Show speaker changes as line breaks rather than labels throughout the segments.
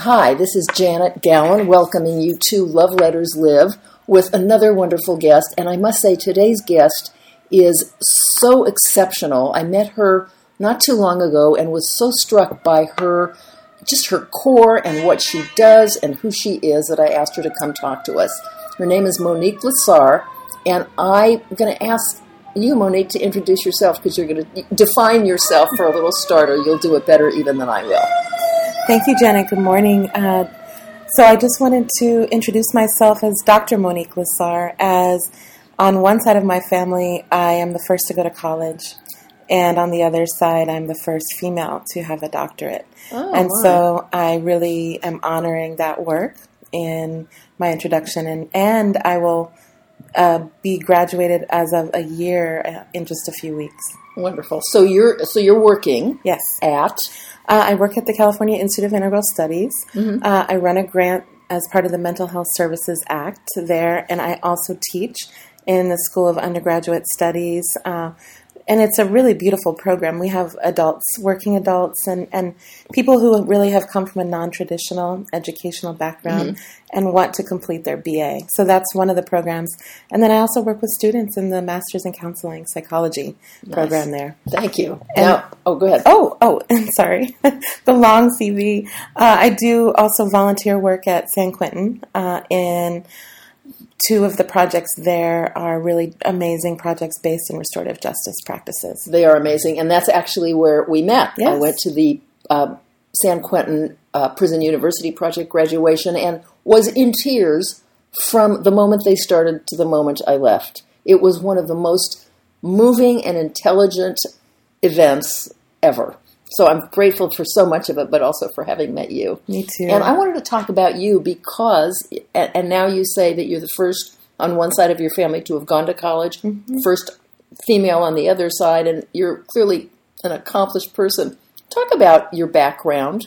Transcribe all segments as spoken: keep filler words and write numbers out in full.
Hi, this is Janet Gowan welcoming you to Love Letters Live with another wonderful guest. And I must say, today's guest is so exceptional. I met her not too long ago and was so struck by her, just her core and what she does and who she is that I asked her to come talk to us. Her name is Monique Lessar, and I'm going to ask you, Monique, to introduce yourself because you're going to define yourself for a little starter. You'll do it better even than I will.
Thank you, Janet. Good morning. Uh, so I just wanted to introduce myself as Doctor Monique Lessar, as on one side of my family, I am the first to go to college, and on the other side, I'm the first female to have a doctorate. Oh, and wow. So I really am honoring that work in my introduction, and, and I will uh, be graduated as of a year in just a few weeks.
Wonderful. So you're so you're working
yes.
at...
Uh, I work at the California Institute of Integral Studies.
Mm-hmm.
Uh, I run a grant as part of the Mental Health Services Act there, and I also teach in the School of Undergraduate Studies. Uh, and it's a really beautiful program. We have adults, working adults, and, and people who really have come from a non-traditional educational background mm-hmm. and want to complete their B A. So that's one of the programs. And then I also work with students in the Master's in Counseling Psychology nice. program there.
Thank you.
And,
now, oh, go ahead.
Oh, oh, sorry. The long C V. Uh, I do also volunteer work at San Quentin uh, in... Two of the projects there are really amazing projects based in restorative justice practices.
They are amazing, and that's actually where we met.
Yes.
I went to the uh, San Quentin uh, Prison University project graduation and was in tears from the moment they started to the moment I left. It was one of the most moving and intelligent events ever. So I'm grateful for so much of it, but also for having met you.
Me too.
And I wanted to talk about you because, and now you say that you're the first on one side of your family to have gone to college, mm-hmm. first female on the other side, and you're clearly an accomplished person. Talk about your background.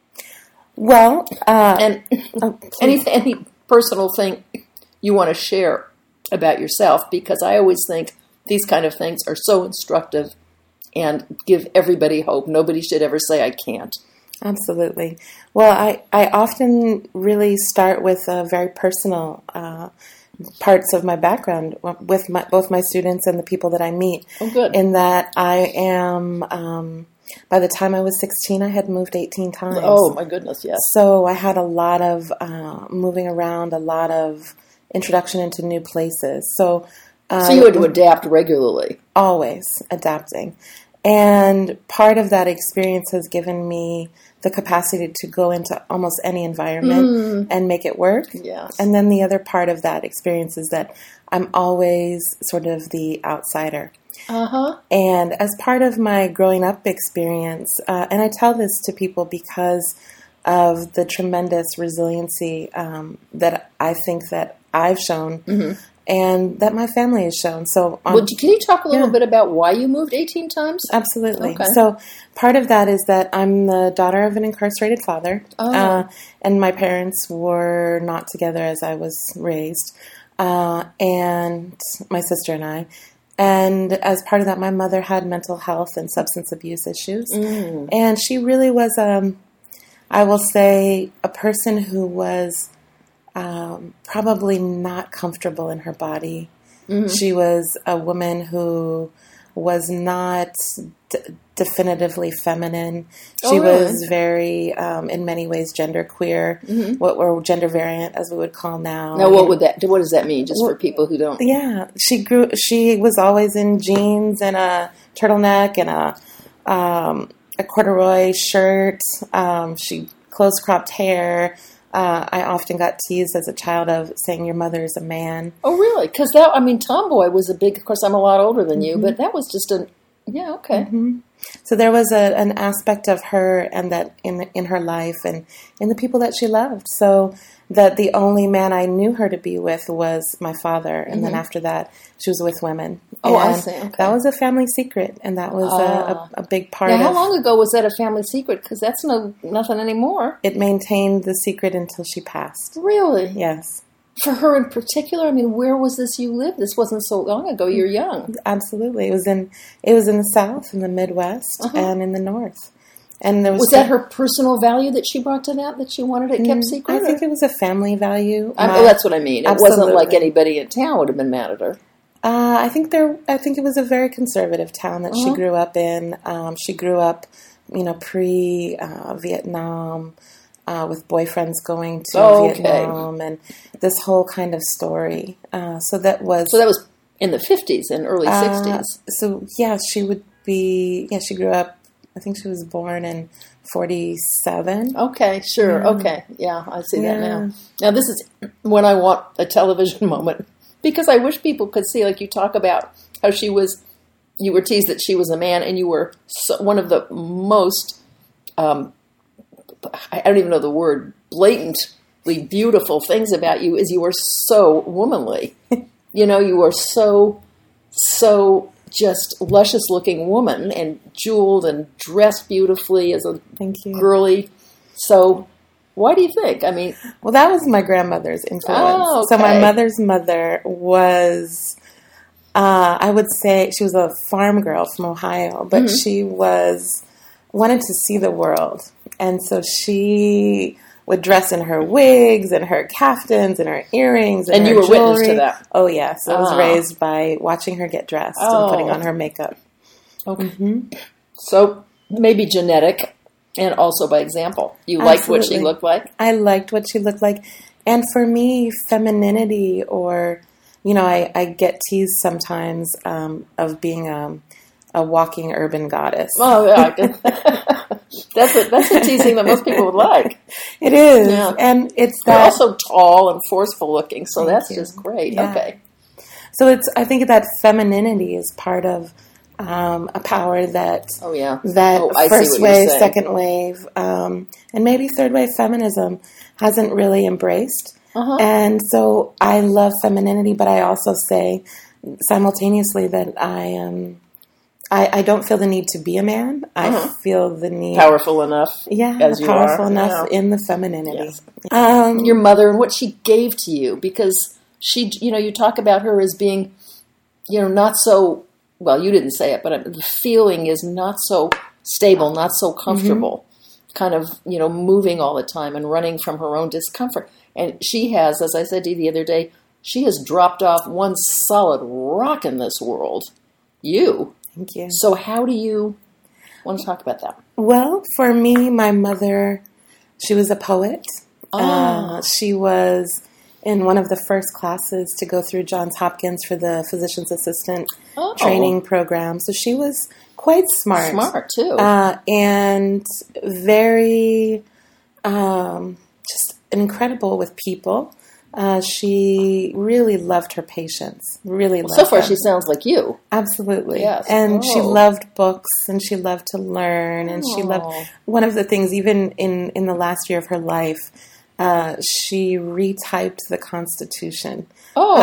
Well, uh,
and oh, any, any personal thing you want to share about yourself, because I always think these kind of things are so instructive and give everybody hope. Nobody should ever say, I can't.
Absolutely. Well, I, I often really start with uh, very personal uh, parts of my background with my, both my students and the people that I meet.
Oh, good.
In that I am, um, by the time I was sixteen, I had moved eighteen times.
Oh, my goodness, yes.
So I had a lot of uh, moving around, a lot of introduction into new places. So, uh,
so you had to adapt regularly.
Always adapting. And part of that experience has given me the capacity to go into almost any environment mm. and make it work.
Yes.
And then the other part of that experience is that I'm always sort of the outsider.
Uh-huh.
And as part of my growing up experience, uh, and I tell this to people because of the tremendous resiliency um, that I think that I've shown, mm-hmm. and that my family has shown. So, um,
well, can you talk a little
yeah.
bit about why you moved eighteen times?
Absolutely.
Okay.
So part of that is that I'm the daughter of an incarcerated father,
oh.
uh, and my parents were not together as I was raised, uh, and my sister and I. And as part of that, my mother had mental health and substance abuse issues,
mm.
and she really was, um, I will say, a person who was Um, probably not comfortable in her body. Mm-hmm. She was a woman who was not d- definitively feminine. She
oh, really?
was very, um, in many ways, genderqueer, mm-hmm. what or gender variant, as we would call now.
Now, what would that? What does that mean? Just
well,
for people who don't.
Yeah, she grew. She was always in jeans and a turtleneck and a um, a corduroy shirt. Um, she close cropped hair. Uh, I often got teased as a child of saying your mother is a man.
Oh, really? Because that, I mean, tomboy was a big, of course, I'm a lot older than you,
mm-hmm.
but that was just a, yeah, okay.
Mm-hmm. So there was a, an aspect of her and that in in her life and in the people that she loved. So that the only man I knew her to be with was my father. And mm-hmm. then after that, she was with women.
Oh,
and
I see. Okay.
That was a family secret. And that was uh, a, a, a big part
now,
of...
how long ago was that a family secret? Because that's no nothing anymore.
It maintained the secret until she passed.
Really?
Yes.
For her in particular? I mean, where was this you lived? This wasn't so long ago. You're young.
Absolutely. It was in it was in the South, in the Midwest,
uh-huh.
and in the North. And there was,
was that her personal value that she brought to that, that she wanted it kept secret?
I think it was a family value.
I,
My,
well, that's what I mean. It
absolutely.
wasn't like anybody in town would have been mad at her.
Uh, I think there. I think it was a very conservative town that uh-huh. she grew up in. Um, she grew up, you know, pre uh, Vietnam, uh, with boyfriends going to
oh,
Vietnam,
okay.
and this whole kind of story. Uh, so that was.
So that was in the fifties and early uh, sixties.
So yeah, she would be. Yeah, she grew up. I think she was born in forty-seven.
Okay, sure.
Yeah.
Okay, yeah, I see
yeah.
that now. Now this is when I want a television moment. Because I wish people could see, like you talk about how she was, you were teased that she was a man, and you were so, one of the most, um, I don't even know the word, blatantly beautiful things about you is you were so womanly. You know, you were so, so just luscious looking woman and jeweled and dressed beautifully as a
Thank you.
girly. So... Why do you think? I mean...
Well, that was my grandmother's influence.
Oh, okay.
So my mother's mother was, uh, I would say, she was a farm girl from Ohio, but mm-hmm. she was, wanted to see the world. And so she would dress in her wigs and her caftans and her earrings and,
and
her
you were
jewelry.
witness to that?
Oh, yes. I was
oh.
raised by watching her get dressed
oh.
and putting on her makeup.
Okay.
Mm-hmm.
So maybe genetic. And also by example. You
Absolutely.
liked what she looked like?
I liked what she looked like. And for me, femininity or, you know, I, I get teased sometimes um, of being a, a walking urban goddess.
Oh, yeah. that's, a, that's a teasing that most people would like.
It is.
Yeah.
And it's that.
You're also tall and forceful looking, so that's
you.
just great.
Yeah.
Okay.
So it's. I think that femininity is part of Um, a power that
oh yeah
that
oh, I
first
see what
wave,
you're saying.
second wave, um, and maybe third wave feminism hasn't really embraced.
Uh-huh.
And so I love femininity, but I also say simultaneously that I am. I, I don't feel the need to be a man. I
uh-huh.
feel the need
powerful enough.
Yeah,
as you
powerful
are.
enough
yeah.
in the femininity.
Yes.
Um,
Your mother and what she gave to you, because she, you know, you talk about her as being, you know, not so. Well, you didn't say it, but the feeling is not so stable, not so comfortable, mm-hmm. kind of, you know, moving all the time and running from her own discomfort. And she has, as I said to you the other day, she has dropped off one solid rock in this world. You.
Thank you.
So how do you want to talk about that?
Well, for me, my mother, she was a poet.
Oh.
Uh, she was in one of the first classes to go through Johns Hopkins for the physician's assistant oh. training program. So she was quite smart.
Smart, too.
Uh, and very um, just incredible with people. Uh, she really loved her patients. Really loved
So far,
them.
she sounds like you.
Absolutely.
Yes.
And
oh.
she loved books, and she loved to learn, and oh. she loved... One of the things, even in, in the last year of her life, uh, she retyped the Constitution.
Oh.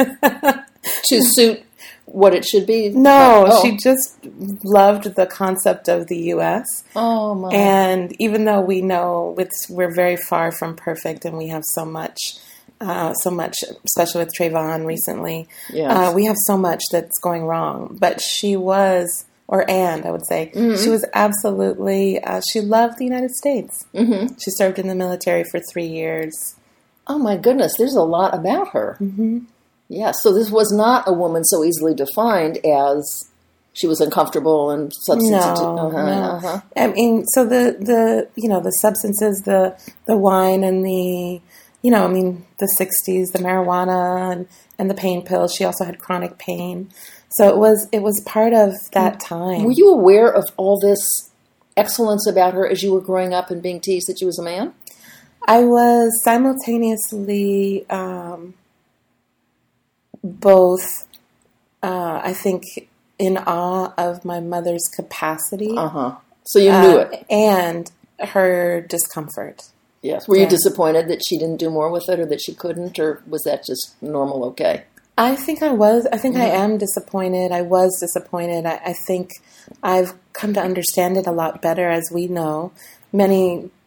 To suit what it should be?
No,
oh.
she just loved the concept of the U S
Oh, my.
And even though we know it's, we're very far from perfect, and we have so much... Uh, so much, especially with Trayvon recently.
Yes.
Uh, we have so much that's going wrong. But she was, or and I would say, mm-hmm. she was absolutely, uh, she loved the United States.
Mm-hmm.
She served in the military for three years.
Oh my goodness, there's a lot about her.
Mm-hmm.
Yeah, so this was not a woman so easily defined as she was uncomfortable and substances.
No,
uh-huh,
no.
Uh-huh.
I mean, so the, the, you know, the substances, the, the wine and the, you know, I mean, the sixties, the marijuana and, and the pain pills. She also had chronic pain. So it was it was part of that time.
Were you aware of all this excellence about her as you were growing up and being teased that she was a man?
I was simultaneously um, both, uh, I think, in awe of my mother's capacity.
Uh-huh. So you knew
uh,
it.
And her discomfort.
Yes. Were
yeah.
you disappointed that she didn't do more with it, or that she couldn't, or was that just normal okay?
I think I was. I think
mm-hmm.
I am disappointed. I was disappointed. I, I think I've come to understand it a lot better, as we know. Many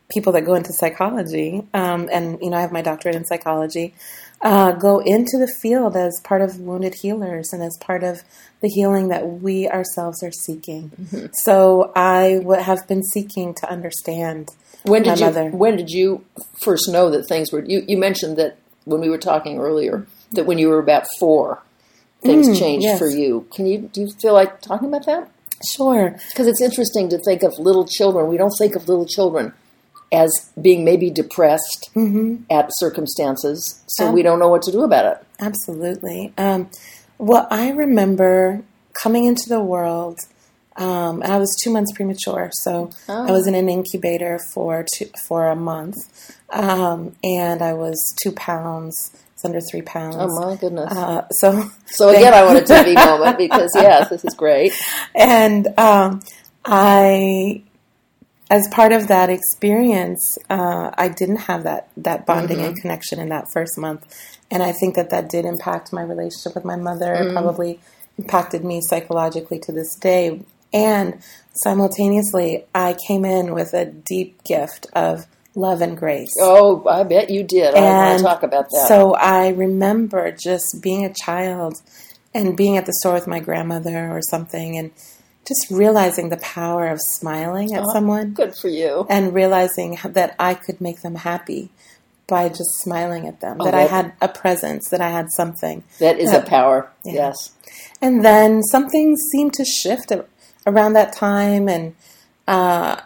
people that go into psychology, um, and, you know, I have my doctorate in psychology, uh, go into the field as part of wounded healers and as part of the healing that we ourselves are seeking. Mm-hmm. So I w- have been seeking to understand
when did
my
you,
mother.
When did you first know that things were, you, you mentioned that when we were talking earlier, that when you were about four, things
Mm,
changed
yes.
for you. Can you, do you feel like talking about that?
Sure.
Because it's interesting to think of little children. We don't think of little children as being maybe depressed
Mm-hmm.
at circumstances, so
Um,
we don't know what to do about it.
Absolutely. Um, well, I remember coming into the world, um, and I was two months premature, so
Oh.
I was in an incubator for two, for a month, um, and I was two pounds. It's under three pounds.
Oh, my goodness.
Uh, so,
so again, I want a T V moment because, yes, this is great.
and um, I, as part of that experience, uh, I didn't have that, that bonding
Mm-hmm.
and connection in that first month. And I think that that did impact my relationship with my mother.
Mm-hmm.
It probably impacted me psychologically to this day. And simultaneously, I came in with a deep gift of love and grace.
Oh, I bet you did. I want
And
to talk about that.
so I remember just being a child and being at the store with my grandmother or something and just realizing the power of smiling at
Oh,
someone
good for you.
and realizing that I could make them happy by just smiling at them,
Oh,
that I
that-
had a presence, that I had something.
That is
that-
a power,
yeah.
yes.
And then something seemed to shift a- around that time, and uh,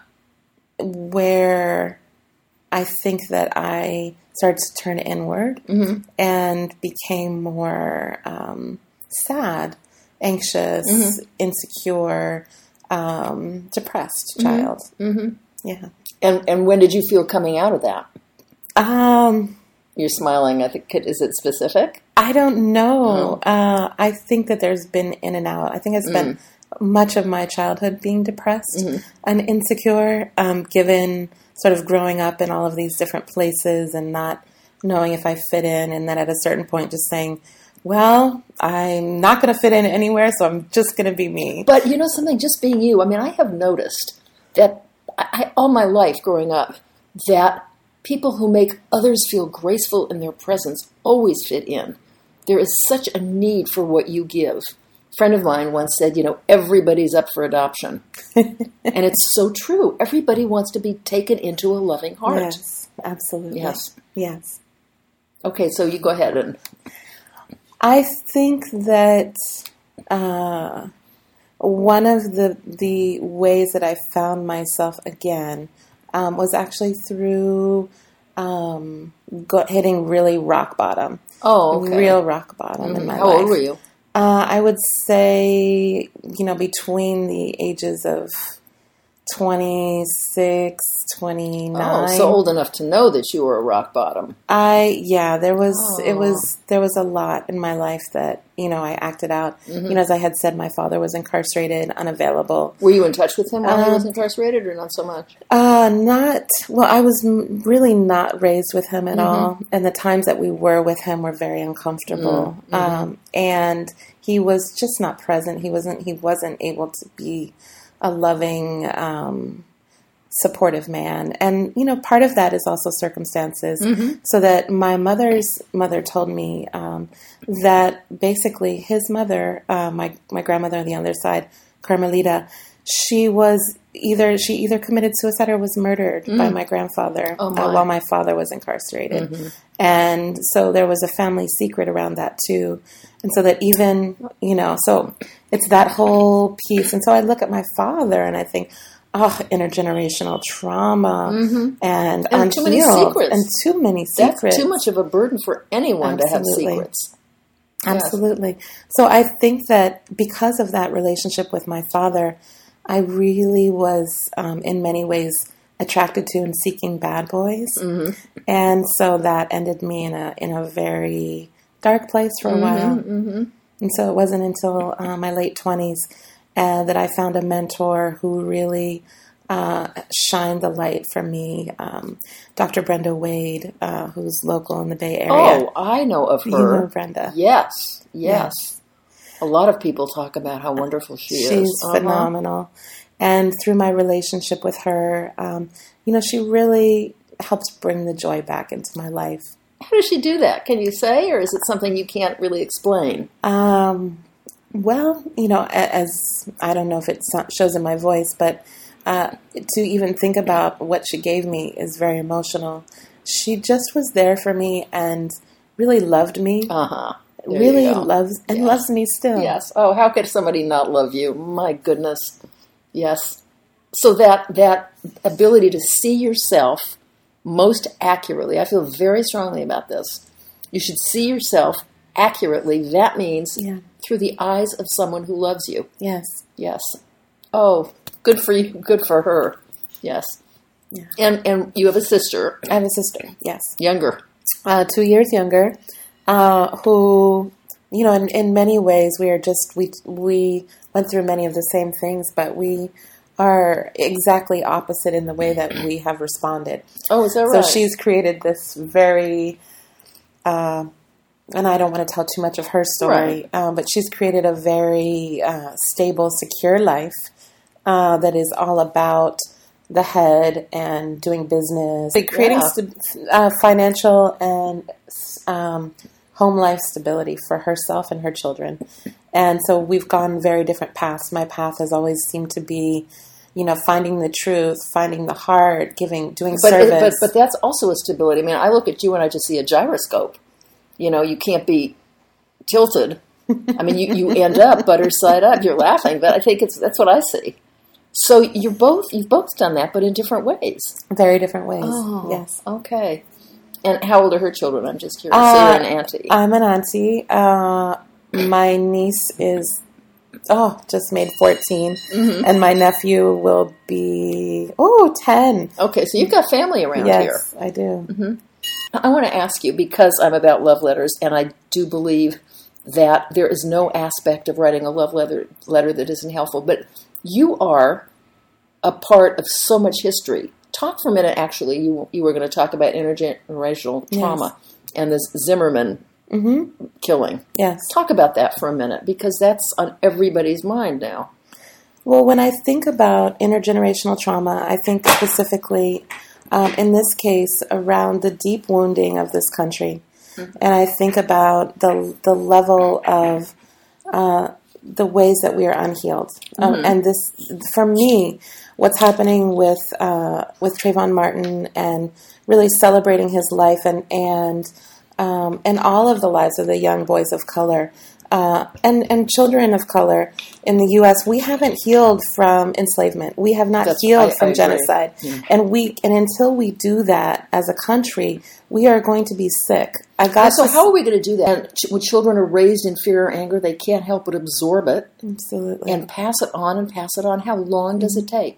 where I think that I started to turn inward
Mm-hmm.
and became more um, sad, anxious,
Mm-hmm.
insecure, um, depressed child.
Mm-hmm.
Yeah.
And and when did you feel coming out of that?
Um,
You're smiling. I think, is it specific?
I don't know. Uh, I think that there's been in and out. I think I spent much of my childhood being depressed
Mm-hmm.
and insecure, um, given sort of growing up in all of these different places and not knowing if I fit in, and then at a certain point just saying, well, I'm not going to fit in anywhere, so I'm just going to be me.
But you know something, just being you, I mean, I have noticed that I, I, all my life growing up, that people who make others feel graceful in their presence always fit in. There is such a need for what you give. A friend of mine once said, you know, everybody's up for adoption. And it's so true. Everybody wants to be taken into a loving heart.
Yes, absolutely.
Yes.
Yes.
Okay, so you go ahead and...
I think that uh, one of the the ways that I found myself again um, was actually through um, go, hitting really rock bottom.
Oh, okay.
Real rock bottom
Mm-hmm.
in my
How
life.
old were you?
Uh, I would say, you know, between the ages of twenty-six, twenty-nine.
Oh, so old enough to know that you were a rock bottom.
I yeah, there was
Oh.
it was there was a lot in my life that, you know, I acted out.
Mm-hmm.
You know, as I had said, my father was incarcerated, unavailable.
Were you in touch with him while he
Um,
was incarcerated, or not so much?
Uh, not well. I was m- really not raised with him at all, and the times that we were with him were very uncomfortable.
Mm-hmm.
Um, and he was just not present. He wasn't. He wasn't able to be a loving, um, supportive man. And you know, part of that is also circumstances.
Mm-hmm.
So that my mother's mother told me um, that basically his mother, uh, my my grandmother on the other side, Carmelita, she was either she either committed suicide or was murdered by my grandfather
Oh, my.
uh, while my father was incarcerated.
Mm-hmm.
And so there was a family secret around that too. And so that even, you know, so it's that whole piece. And so I look at my father and I think, oh, intergenerational trauma
Mm-hmm.
and,
And too many
unhealed
secrets.
and too many
That's
secrets.
too much of a burden for anyone to have
Absolutely.
secrets. Yes.
Absolutely. So I think that because of that relationship with my father, I really was, um, in many ways, attracted to and seeking bad boys,
Mm-hmm.
and so that ended me in a in a very dark place for a while.
Mm-hmm.
And so it wasn't until uh, my late twenties uh, that I found a mentor who really uh, shined the light for me. Um, Doctor Brenda Wade, uh, who's local in the Bay Area.
Oh, I know of
You know
her.
Brenda.
Yes, yes. A lot of people talk about how wonderful she is.
She's
Uh-huh.
phenomenal. And through my relationship with her, um, you know, she really helps bring the joy back into my life.
How does she do that? Can you say, or is it something you can't really explain?
Um, well, you know, as I don't know if it shows in my voice, but uh, to even think about what she gave me is very emotional. She just was there for me and really loved me.
Uh-huh. There
really loves and
yes.
loves me still.
Yes. Oh, how could somebody not love you? My goodness. Yes. So that that ability to see yourself most accurately, I feel very strongly about this. You should see yourself accurately. That means
yeah.
through the eyes of someone who loves you.
Yes.
Yes. Oh, good for you. Good for her. Yes.
Yeah.
And and you have a sister.
I have a sister. Yes.
Younger.
Uh, two years younger. Uh, who, you know, in, in many ways, we are just, we we went through many of the same things, but we are exactly opposite in the way that we have responded.
Oh, is that right?
So she's created this very, uh, and I don't want to tell too much of her story,
right.
um, but she's created a very uh, stable, secure life uh, that is all about the head and doing business, like creating
yeah.
st- uh, financial and um, home life stability for herself and her children. And so we've gone very different paths. My path has always seemed to be, you know, finding the truth, finding the heart, giving, doing
but
service.
It, but but that's also a stability. I mean, I look at you and I just see a gyroscope. You know, you can't be tilted. I mean, you, you end up butter side up. You're laughing, but I think it's that's what I see. So you're both you've both done that, but in different ways.
Very different ways.
Oh,
yes.
Okay. And how old are her children? I'm just curious.
Uh,
so you're an auntie.
I'm an auntie. Uh, my niece is, oh, just made fourteen. Mm-hmm. And my nephew will be, oh, ten.
Okay, so you've got family around
yes,
here.
Yes, I do.
Mm-hmm. I want to ask you, because I'm about love letters, and I do believe that there is no aspect of writing a love letter, letter that isn't helpful, but you are a part of so much history. Talk for a minute, actually. You you were going to talk about intergenerational trauma yes. and this Zimmerman mm-hmm. killing.
Yes.
Talk about that for a minute, because that's on everybody's mind now.
Well, when I think about intergenerational trauma, I think specifically, um, in this case, around the deep wounding of this country. Mm-hmm. And I think about the the level of uh, the ways that we are unhealed. Mm-hmm. Um, and this, for me, what's happening with uh, with Trayvon Martin and really celebrating his life and and um, and all of the lives of the young boys of color uh, and and children of color in the U S, we haven't healed from enslavement. We have not That's, healed I, from I genocide, yeah. and we and until we do that as a country, we are going to be sick. I got
so.
To
how are we going to do that? And when children are raised in fear or anger, they can't help but absorb it,
absolutely,
and pass it on and pass it on. How long does it take?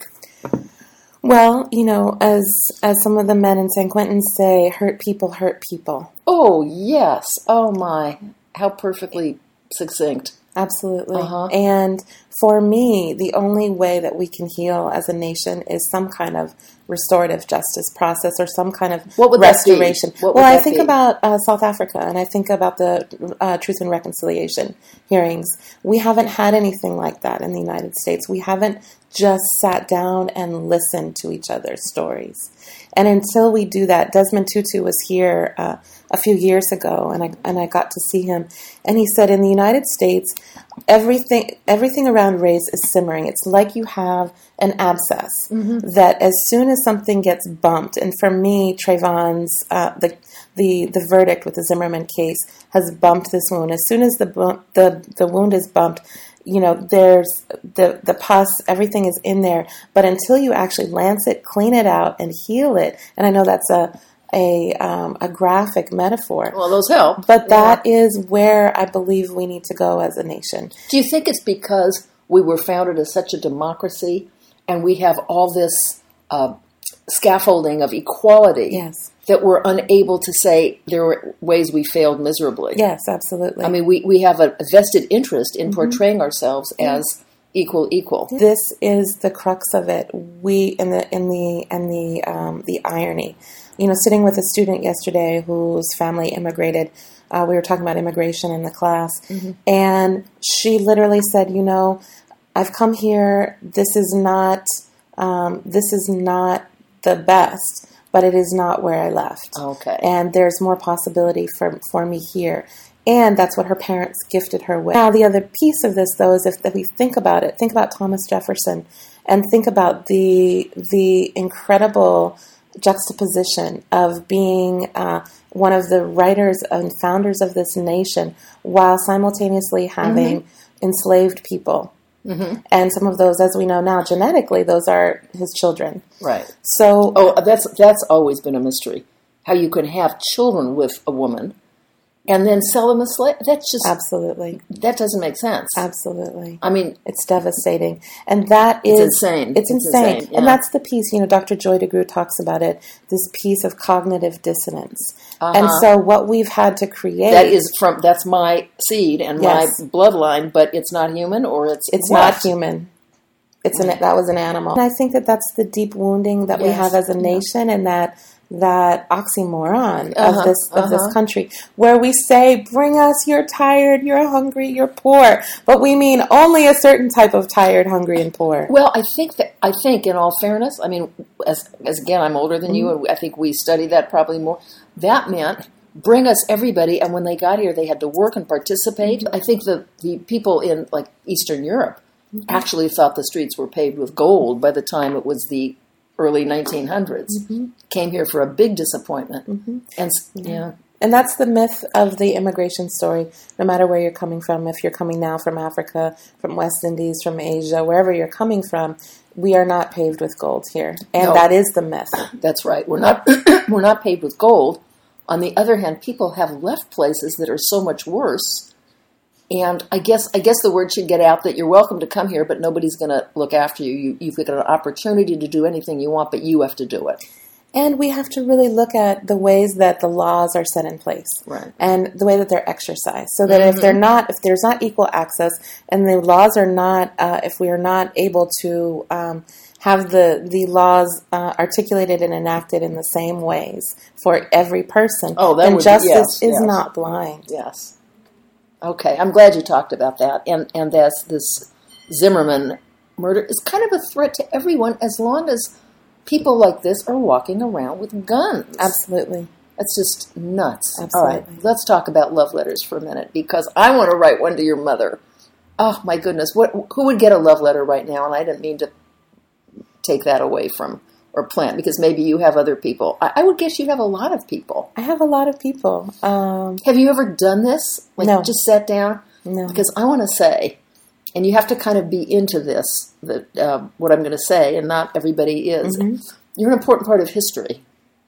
Well, you know, as as some of the men in San Quentin say, hurt people hurt people.
Oh, yes. Oh, my. How perfectly succinct.
Absolutely.
Uh-huh.
And for me, the only way that we can heal as a nation is some kind of restorative justice process or some kind of
what would
restoration.
That be? What
well,
would
I
that
think
be?
about uh, South Africa, and I think about the uh, Truth and Reconciliation hearings. We haven't had anything like that in the United States. We haven't just sat down and listened to each other's stories. And until we do that, Desmond Tutu was here uh, a few years ago, and I and I got to see him, and he said, in the United States, everything everything around race is simmering. It's like you have an abscess mm-hmm. that as soon as something gets bumped, and for me, Trayvon's uh, the the the verdict with the Zimmerman case has bumped this wound. As soon as the bump, the the wound is bumped, you know, there's the, the pus, everything is in there. But until you actually lance it, clean it out, and heal it, and I know that's a a um, a graphic metaphor.
Well, those help.
But that yeah. is where I believe we need to go as a nation.
Do you think it's because we were founded as such a democracy, and we have all this uh, scaffolding of equality
yes.
that we're unable to say there were ways we failed miserably?
Yes, absolutely.
I mean, we, we have a vested interest in mm-hmm. portraying ourselves as equal equal.
This is the crux of it. We in the in the and the um, the irony. You know, sitting with a student yesterday whose family immigrated. Uh, we were talking about immigration in the class, mm-hmm. and she literally said, "You know, I've come here. This is not um, this is not the best, but it is not where I left.
Okay.
And there's more possibility for for me here. And that's what her parents gifted her with. Now, the other piece of this, though, is if, if we think about it, think about Thomas Jefferson, and think about the the incredible juxtaposition of being uh, one of the writers and founders of this nation while simultaneously having mm-hmm. enslaved people. Mm-hmm. And some of those, as we know now, genetically, those are his children.
Right.
So,
oh, that's that's always been a mystery. How you can have children with a woman and then sell them as slaves. That's just...
Absolutely.
That doesn't make sense.
Absolutely.
I mean...
It's devastating. And that is...
It's insane.
It's, it's insane. insane yeah. And that's the piece, you know, Doctor Joy DeGruy talks about it, this piece of cognitive dissonance. Uh-huh. And so what we've had to create...
That is from... That's my seed and
yes.
my bloodline, but it's not human, or it's...
It's
what?
not human. It's an, that was an animal. And I think that that's the deep wounding that yes. we have as a nation, and that... that oxymoron
uh-huh,
of this of
uh-huh.
this country, where we say, bring us, you're tired, you're hungry, you're poor, but we mean only a certain type of tired, hungry, and poor.
Well, I think that I think in all fairness, I mean, as, as again, I'm older than mm-hmm. you, and I think we studied that probably more. That meant bring us everybody, and when they got here, they had to work and participate. Mm-hmm. I think the the people in like Eastern Europe mm-hmm. actually thought the streets were paved with gold by the time it was the early nineteen hundreds, mm-hmm. came here for a big disappointment. Mm-hmm. And yeah.
And that's the myth of the immigration story, no matter where you're coming from. If you're coming now from Africa, from West Indies, from Asia, wherever you're coming from, we are not paved with gold here. And no. that is the myth.
That's right. We're not we're not paved with gold. On the other hand, people have left places that are so much worse. And I guess I guess the word should get out that you're welcome to come here, but nobody's going to look after you. you. You've got an opportunity to do anything you want, but you have to do it.
And we have to really look at the ways that the laws are set in place,
right.
and the way that they're exercised. So that
mm-hmm.
if they're not, if there's not equal access, and the laws are not, uh, if we are not able to um, have the the laws uh, articulated and enacted in the same ways for every person,
oh, that
then
would
justice
be, yes,
is
yes.
not blind.
Yes. Okay, I'm glad you talked about that. And and that's this Zimmerman murder is kind of a threat to everyone as long as people like this are walking around with guns.
Absolutely.
That's just nuts.
Absolutely.
All right, let's talk about love letters for a minute, because I want to write one to your mother. Oh, my goodness. What? Who would get a love letter right now? And I didn't mean to take that away from or plant, because maybe you have other people. I, I would guess you'd have a lot of people.
I have a lot of people. Um,
have you ever done this? Like
no.
just sat down?
No.
Because I want to say, and you have to kind of be into this, that uh, what I'm going to say, and not everybody is. Mm-hmm. You're an important part of history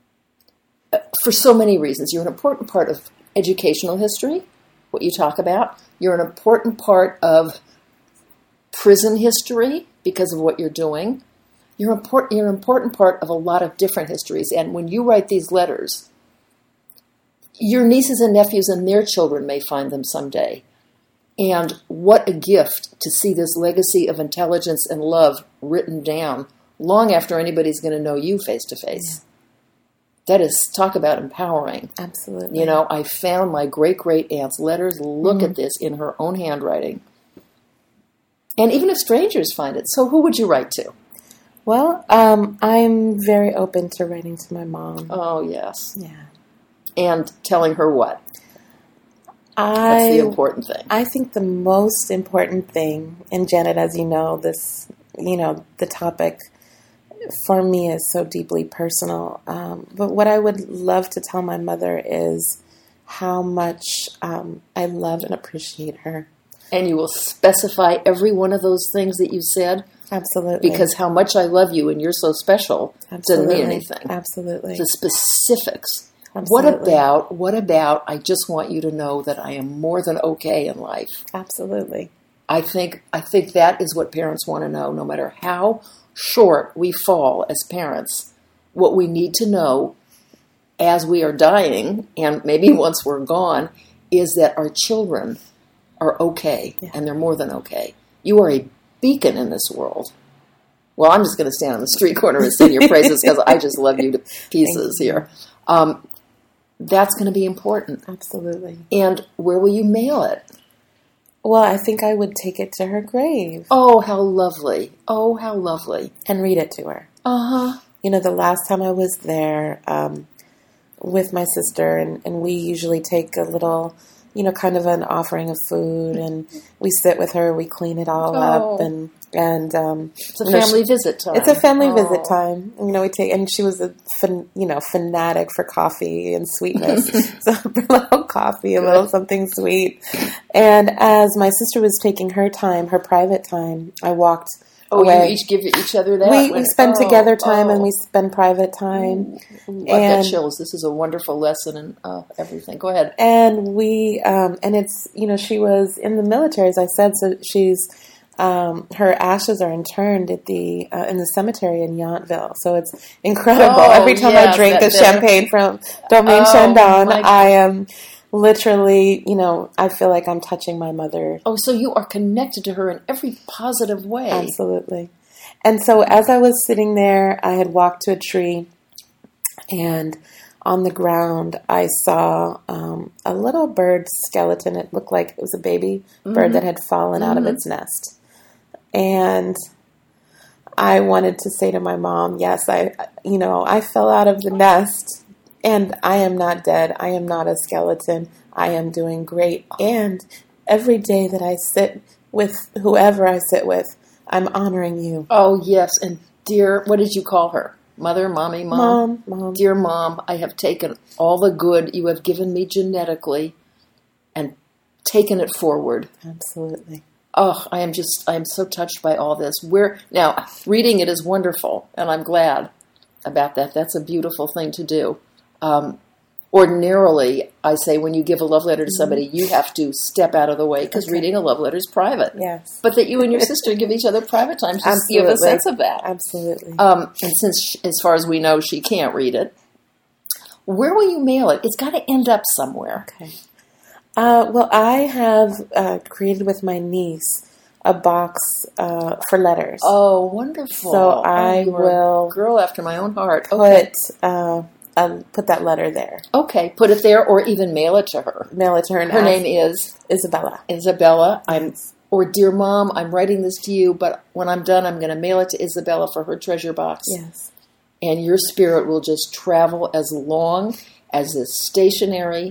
uh, for so many reasons. You're an important part of educational history, what you talk about. You're an important part of prison history because of what you're doing. You're important. You're an important part of a lot of different histories. And when you write these letters, your nieces and nephews and their children may find them someday. And what a gift to see this legacy of intelligence and love written down long after anybody's going to know you face to face. That is, talk about empowering.
Absolutely.
You know, I found my great-great-aunt's letters. Look mm-hmm. at this in her own handwriting. And even if strangers find it, so who would you write to?
Well, um, I'm very open to writing to my mom.
Oh, yes.
Yeah.
And telling her what?
I,
That's the important thing.
I think the most important thing, and Janet, as you know, this, you know, the topic for me is so deeply personal. Um, but what I would love to tell my mother is how much um, I love and appreciate her.
And you will specify every one of those things that you said?
Absolutely.
Because how much I love you and you're so special
Absolutely.
doesn't mean anything.
Absolutely.
The specifics.
Absolutely.
What about, what about, I just want you to know that I am more than okay in life.
Absolutely.
I think, I think that is what parents want to know, no matter how short we fall as parents. What we need to know as we are dying, and maybe once we're gone, is that our children are okay, yeah. and they're more than okay. You are a beacon in this world. Well, I'm just going to stand on the street corner and sing your praises because I just love you to pieces
you.
here. Um, that's going to be important.
Absolutely.
And where will you mail it?
Well, I think I would take it to her grave.
Oh, how lovely. Oh, how lovely.
And read it to her.
Uh-huh.
You know, the last time I was there um, with my sister, and, and we usually take a little, you know, kind of an offering of food, and we sit with her, we clean it all
Oh.
up, and and um,
It's a
you know,
family
she-
visit time.
It's a family
Oh.
visit time. You know, we take, and she was a fan, you know fanatic for coffee and sweetness. So a little coffee, a little something sweet. And as my sister was taking her time, her private time, I walked
Oh,
away.
you each give each other that?
we
When-
we spend
oh,
together time,
oh.
and we spend private time.
Ooh, I've got
and-
chills. This is a wonderful lesson in uh, everything. Go ahead.
And we, um, and it's, you know, she was in the military, as I said, so she's, um, her ashes are interned at the, uh, in the cemetery in Yountville. So it's incredible.
Oh,
Every time
yes,
I drink
that
the
dinner.
champagne from Domaine
Oh,
Chandon,
my-
I am literally, you know, I feel like I'm touching my mother.
Oh, so you are connected to her in every positive way.
Absolutely. And so as I was sitting there, I had walked to a tree, and on the ground, I saw um, a little bird skeleton. It looked like it was a baby bird that had fallen out of its nest. And I wanted to say to my mom, yes, I, you know, I fell out of the nest, and I am not dead. I am not a skeleton. I am doing great. And every day that I sit with whoever I sit with, I'm honoring you.
Oh, yes. And dear, what did you call her? Mother, mommy, mom?
Mom, mom.
Dear Mom, I have taken all the good you have given me genetically and taken it forward.
Absolutely.
Oh, I am just, I am so touched by all this. We're, now, reading it is wonderful, and I'm glad about that. That's a beautiful thing to do. Um, ordinarily, I say when you give a love letter to somebody, you have to step out of the way because
Okay.
reading a love letter is private.
Yes.
But that you and your sister give each other private times, just you have a
Absolutely.
sense of that.
Absolutely.
Um, and since, sh- as far as we know, she can't read it, where will you mail it? It's got to end up somewhere.
Okay. Uh, well, I have uh, created with my niece a box uh, for letters.
Oh, wonderful.
So
Oh,
I
you are
will
a girl after my own heart. Okay.
Put uh, um, put that letter there.
Okay, put it there or even mail it to her.
Mail it to her. And
Her
ask-
name is
Isabella.
Isabella. I'm, or dear Mom, I'm writing this to you, but when I'm done, I'm going to mail it to Isabella for her treasure box.
Yes.
And your spirit will just travel as long as this stationery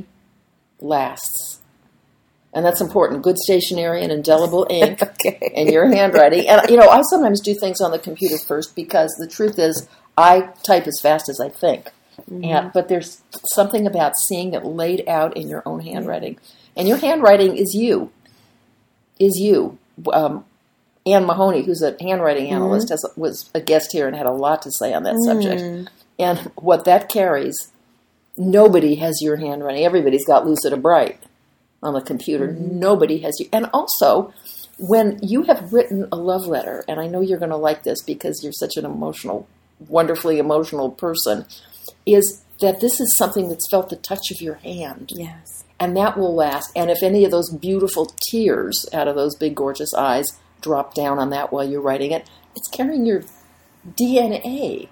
lasts. And that's important. Good stationery and indelible ink
Okay.
and your handwriting. And, you know, I sometimes do things on the computer first because the truth is I type as fast as I think.
Mm-hmm.
And, but there's something about seeing it laid out in your own handwriting. And your handwriting is you. Is you. Um, Anne Mahoney, who's a handwriting analyst, has, was a guest here and had a lot to say on that subject. And what that carries, nobody has your handwriting. Everybody's got Lucida Bright on the computer. Nobody has you. And also, when you have written a love letter, and I know you're going to like this because you're such an emotional, wonderfully emotional person, is that this is something that's felt the touch of your hand.
Yes.
And that will last. And if any of those beautiful tears out of those big, gorgeous eyes drop down on that while you're writing it, it's carrying your D N A.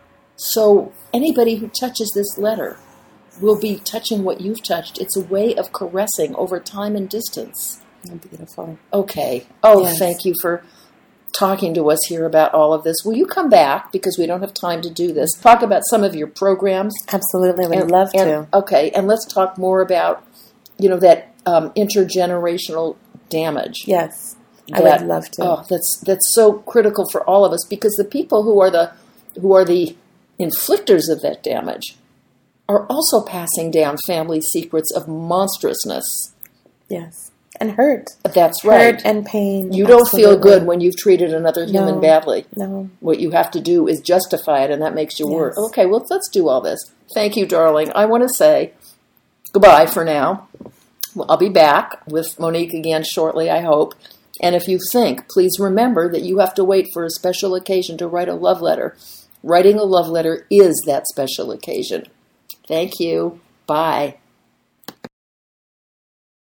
So anybody who touches this letter will be touching what you've touched. It's a way of caressing over time and distance.
Oh, beautiful.
Okay. Oh,
Yes.
thank you for talking to us here about all of this. Will you come back, because we don't have time to do this, talk about some of your programs?
Absolutely. I would
And-
love
and-
to.
Okay, and let's talk more about, you know, that um, intergenerational damage.
Yes. I
That-
would love to.
Oh, that's that's so critical for all of us, because the people who are the who are the inflictors of that damage are also passing down family secrets of monstrousness.
Yes. And hurt.
That's right.
Hurt and pain.
You don't feel
Absolutely.
good when you've treated another human
No.
badly.
No.
What you have to do is justify it, and that makes you worse.
Yes.
Okay, well, let's do all this. Thank you, darling. I want to say goodbye for now. Well, I'll be back with Monique again shortly, I hope. And if you think, please remember that you have to wait for a special occasion to write a love letter. Writing a love letter is that special occasion. Thank you. Bye.